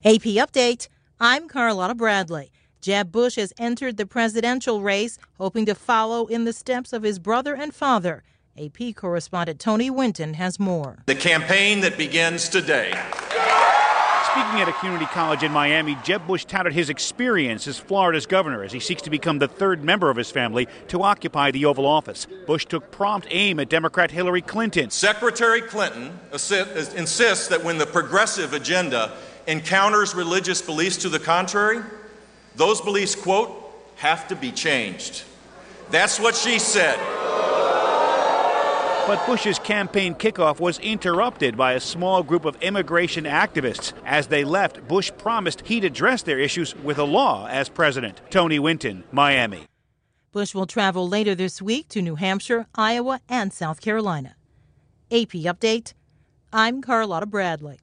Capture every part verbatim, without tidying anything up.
A P Update, I'm Carlotta Bradley. Jeb Bush has entered the presidential race, hoping to follow in the steps of his brother and father. A P correspondent Tony Winton has more. The campaign that begins today. Speaking at a community college in Miami, Jeb Bush touted his experience as Florida's governor as he seeks to become the third member of his family to occupy the Oval Office. Bush took prompt aim at Democrat Hillary Clinton. Secretary Clinton insists that when the progressive agenda encounters religious beliefs to the contrary, those beliefs, quote, have to be changed. That's what she said. But Bush's campaign kickoff was interrupted by a small group of immigration activists. As they left, Bush promised he'd address their issues with a law as president. Tony Winton, Miami. Bush will travel later this week to New Hampshire, Iowa, and South Carolina. A P Update, I'm Carlotta Bradley.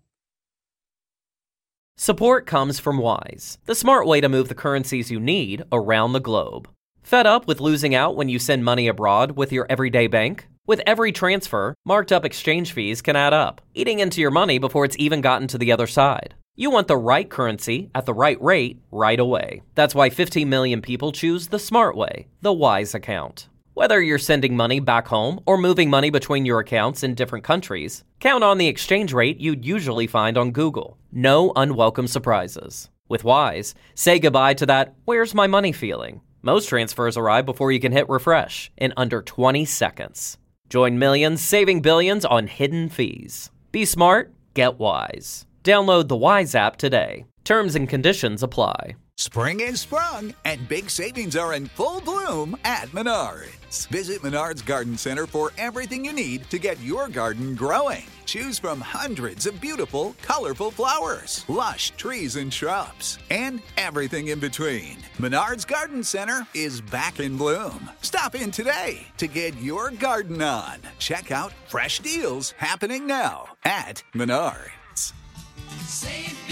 Support comes from Wise, the smart way to move the currencies you need around the globe. Fed up with losing out when you send money abroad with your everyday bank? With every transfer, marked up exchange fees can add up, eating into your money before it's even gotten to the other side. You want the right currency at the right rate right away. That's why fifteen million people choose the smart way, the Wise account. Whether you're sending money back home or moving money between your accounts in different countries, count on the exchange rate you'd usually find on Google. No unwelcome surprises. With Wise, say goodbye to that "where's my money" feeling. Most transfers arrive before you can hit refresh in under twenty seconds. Join millions saving billions on hidden fees. Be smart, get Wise. Download the Wise app today. Terms and conditions apply. Spring is sprung, and big savings are in full bloom at Menards. Visit Menards Garden Center for everything you need to get your garden growing. Choose from hundreds of beautiful, colorful flowers, lush trees and shrubs, and everything in between. Menards Garden Center is back in bloom. Stop in today to get your garden on. Check out fresh deals happening now at Menards. Save